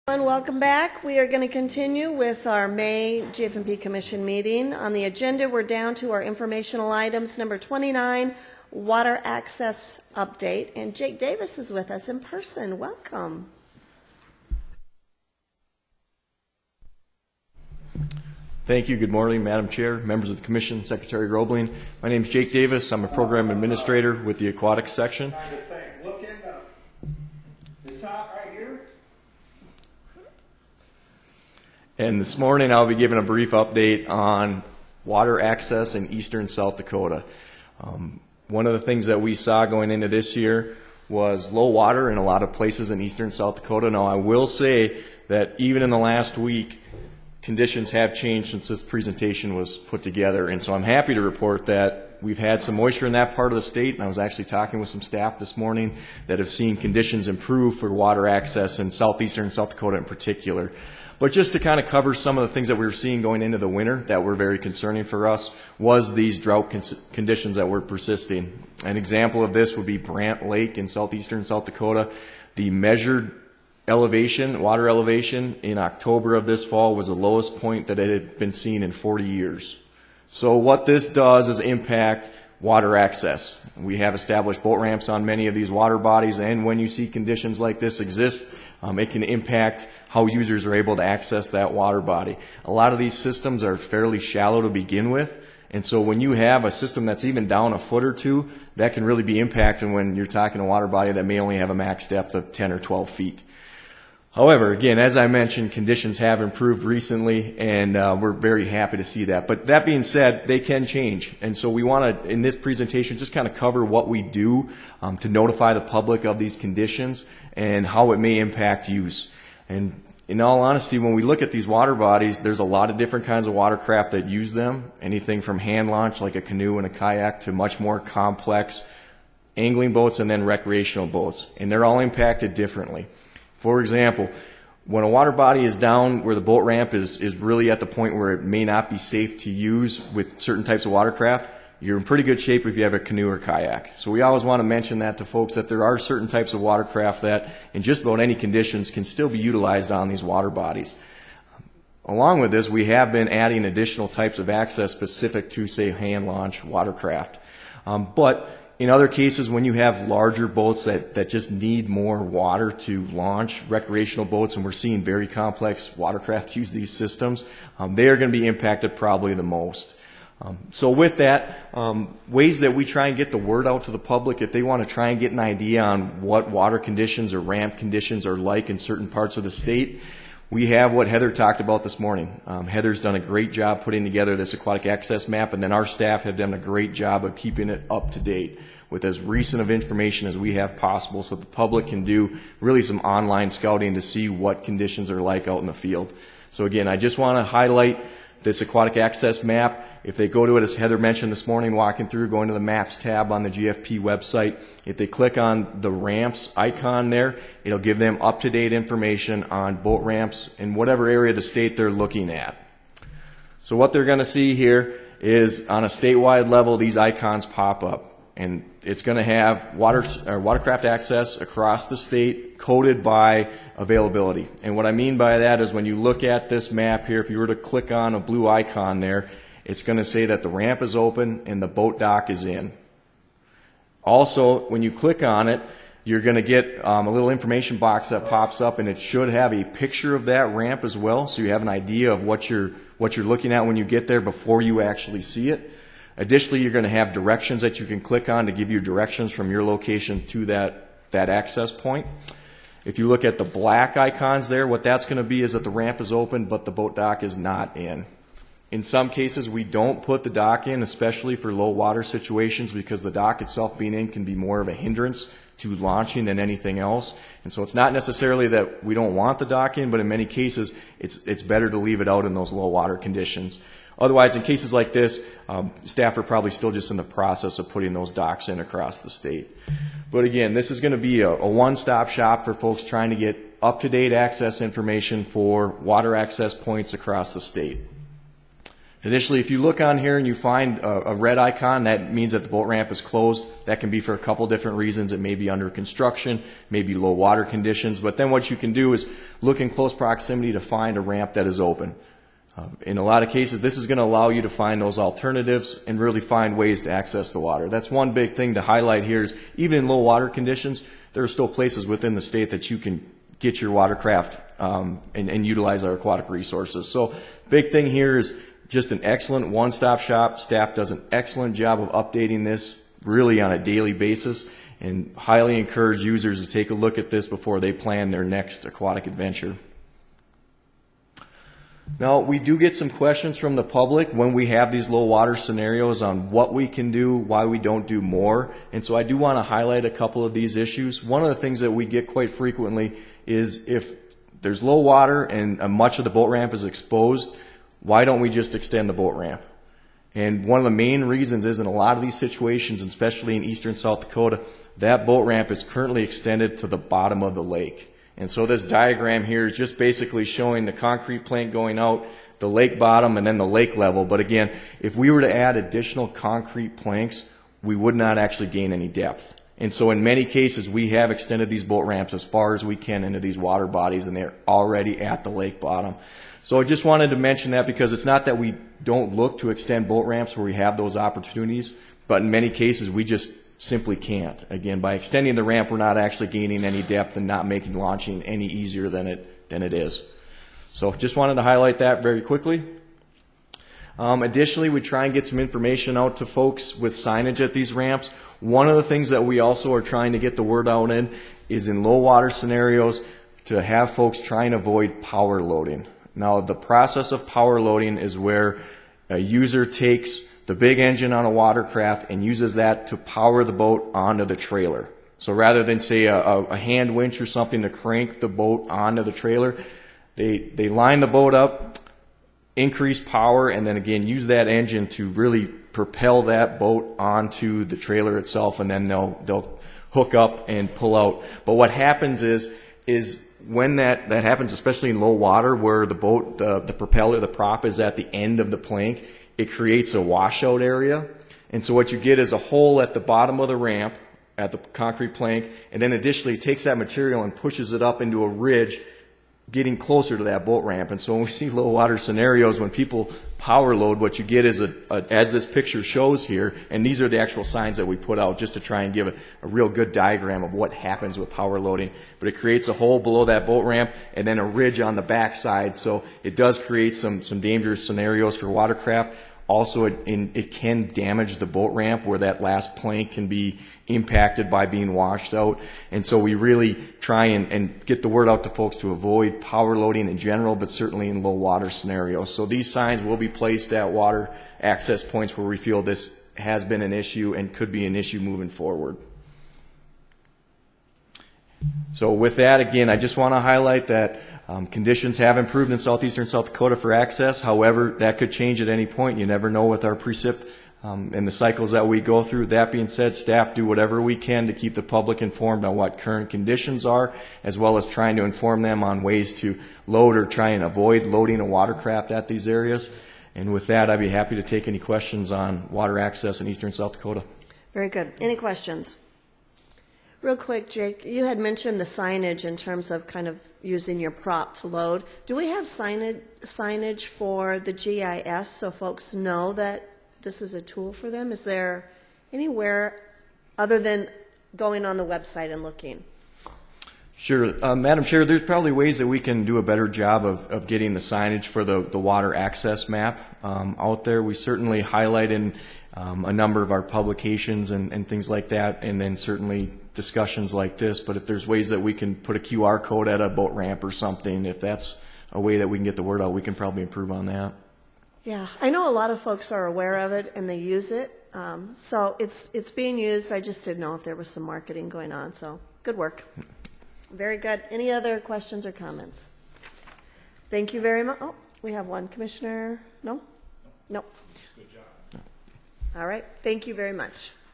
And welcome back. We are going to continue with our May GFMP Commission meeting. On the agenda, we're down to our informational items, number 29, water access update. And Jake Davis is with us in person. Welcome. Thank you. Good morning, Madam Chair, members of the Commission, Secretary Roebling. My name is Jake Davis. I'm a program administrator with the aquatics section. Look at the top right here. And this morning I'll be giving a brief update on water access in eastern South Dakota. One of the things that we saw going into this year was low water in a lot of places in eastern South Dakota. Now I will say that even in the last week, conditions have changed since this presentation was put together. And so I'm happy to report that we've had some moisture in that part of the state. And I was actually talking with some staff this morning that have seen conditions improve for water access in southeastern South Dakota in particular. But just to kind of cover some of the things that we were seeing going into the winter that were very concerning for us was these drought conditions that were persisting. An example of this would be Brant Lake in southeastern South Dakota. The measured elevation, water elevation in October of this fall was the lowest point that it had been seen in 40 years. So what this does is impact water access. We have established boat ramps on many of these water bodies, and when you see conditions like this exist, it can impact how users are able to access that water body. A lot of these systems are fairly shallow to begin with, and so when you have a system that's even down a foot or two, that can really be impacting when you're talking a water body that may only have a max depth of 10 or 12 feet. However, again, as I mentioned, conditions have improved recently, and we're very happy to see that. But that being said, they can change. And so we want to, in this presentation, just kind of cover what we do to notify the public of these conditions and how it may impact use. And in all honesty, when we look at these water bodies, there's a lot of different kinds of watercraft that use them, anything from hand launch like a canoe and a kayak to much more complex angling boats and then recreational boats. And they're all impacted differently. For example, when a water body is down where the boat ramp is really at the point where it may not be safe to use with certain types of watercraft, you're in pretty good shape if you have a canoe or kayak. So we always want to mention that to folks that there are certain types of watercraft that in just about any conditions can still be utilized on these water bodies. Along with this, we have been adding additional types of access specific to, say, hand launch watercraft. But in other cases, when you have larger boats that just need more water to launch, recreational boats, and we're seeing very complex watercraft use these systems, they are going to be impacted probably the most. So with that, ways that we try and get the word out to the public, if they want to try and get an idea on what water conditions or ramp conditions are like in certain parts of the state, we have what Heather talked about this morning. Heather's done a great job putting together this aquatic access map, and then our staff have done a great job of keeping it up to date with as recent of information as we have possible so the public can do really some online scouting to see what conditions are like out in the field. So again, I just want to highlight this aquatic access map. If they go to it, as Heather mentioned this morning, walking through, going to the Maps tab on the GFP website, if they click on the ramps icon there, it'll give them up-to-date information on boat ramps in whatever area of the state they're looking at. So what they're going to see here is on a statewide level, these icons pop up. And it's going to have watercraft access across the state coded by availability. And what I mean by that is when you look at this map here, if you were to click on a blue icon there, it's going to say that the ramp is open and the boat dock is in. Also, when you click on it, you're going to get a little information box that pops up, and it should have a picture of that ramp as well, so you have an idea of what you're looking at when you get there before you actually see it. Additionally, you're going to have directions that you can click on to give you directions from your location to that access point. If you look at the black icons there, what that's going to be is that the ramp is open, but the boat dock is not in. In some cases, we don't put the dock in, especially for low water situations, because the dock itself being in can be more of a hindrance to launching than anything else. And so it's not necessarily that we don't want the dock in, but in many cases, it's better to leave it out in those low water conditions. Otherwise, in cases like this, staff are probably still just in the process of putting those docks in across the state. But again, this is going to be a one-stop shop for folks trying to get up-to-date access information for water access points across the state. Additionally, if you look on here and you find a red icon, that means that the boat ramp is closed. That can be for a couple different reasons. It may be under construction, maybe low water conditions, but then what you can do is look in close proximity to find a ramp that is open. In a lot of cases, this is going to allow you to find those alternatives and really find ways to access the water. That's one big thing to highlight here is even in low water conditions, there are still places within the state that you can get your watercraft and utilize our aquatic resources. So big thing here is just an excellent one-stop shop. Staff does an excellent job of updating this really on a daily basis, and highly encourage users to take a look at this before they plan their next aquatic adventure. Now, we do get some questions from the public when we have these low water scenarios on what we can do, why we don't do more, and so I do want to highlight a couple of these issues. One of the things that we get quite frequently is if there's low water and much of the boat ramp is exposed, why don't we just extend the boat ramp? And one of the main reasons is in a lot of these situations, especially in eastern South Dakota, that boat ramp is currently extended to the bottom of the lake. And so this diagram here is just basically showing the concrete plank going out, the lake bottom, and then the lake level. But again, if we were to add additional concrete planks, we would not actually gain any depth. And so in many cases, we have extended these boat ramps as far as we can into these water bodies, and they're already at the lake bottom. So I just wanted to mention that because it's not that we don't look to extend boat ramps where we have those opportunities, but in many cases, we just simply can't. Again, by extending the ramp, we're not actually gaining any depth and not making launching any easier than it is. So just wanted to highlight that very quickly. Additionally, we try and get some information out to folks with signage at these ramps. One of the things that we also are trying to get the word out in is in low water scenarios to have folks try and avoid power loading. Now, the process of power loading is where a user takes the big engine on a watercraft and uses that to power the boat onto the trailer. So rather than say a hand winch or something to crank the boat onto the trailer, they line the boat up, increase power, and then again use that engine to really propel that boat onto the trailer itself, and then they'll hook up and pull out. But what happens is when that happens, especially in low water where the boat, the propeller, the prop is at the end of the plank, it creates a washout area. And so what you get is a hole at the bottom of the ramp at the concrete plank, and then additionally it takes that material and pushes it up into a ridge getting closer to that boat ramp. And so when we see low water scenarios, when people power load, what you get is as this picture shows here, and these are the actual signs that we put out just to try and give a real good diagram of what happens with power loading. But it creates a hole below that boat ramp and then a ridge on the backside. So it does create some dangerous scenarios for watercraft. Also, it can damage the boat ramp where that last plank can be impacted by being washed out. And so we really try and get the word out to folks to avoid power loading in general, but certainly in low water scenarios. So these signs will be placed at water access points where we feel this has been an issue and could be an issue moving forward. So with that, again, I just want to highlight that conditions have improved in southeastern South Dakota for access. However, that could change at any point. You never know with our precip and the cycles that we go through. That being said, staff do whatever we can to keep the public informed on what current conditions are, as well as trying to inform them on ways to load or try and avoid loading a watercraft at these areas. And with that, I'd be happy to take any questions on water access in eastern South Dakota. Very good. Any questions? Real quick, Jake, you had mentioned the signage in terms of kind of using your prop to load. Do we have signage for the GIS so folks know that this is a tool for them? Is there anywhere other than going on the website and looking? Sure. Madam Chair, there's probably ways that we can do a better job of getting the signage for the water access map out there. We certainly highlight in a number of our publications and things like that, and then certainly discussions like this. But if there's ways that we can put a QR code at a boat ramp or something, if that's a way that we can get the word out, we can probably improve on that. Yeah, I know a lot of folks are aware of it and they use it. So it's being used. I just didn't know if there was some marketing going on. So good work. Very good. Any other questions or comments? Thank you very much. Oh, we have one. Commissioner? No? No. Good job. All right. Thank you very much.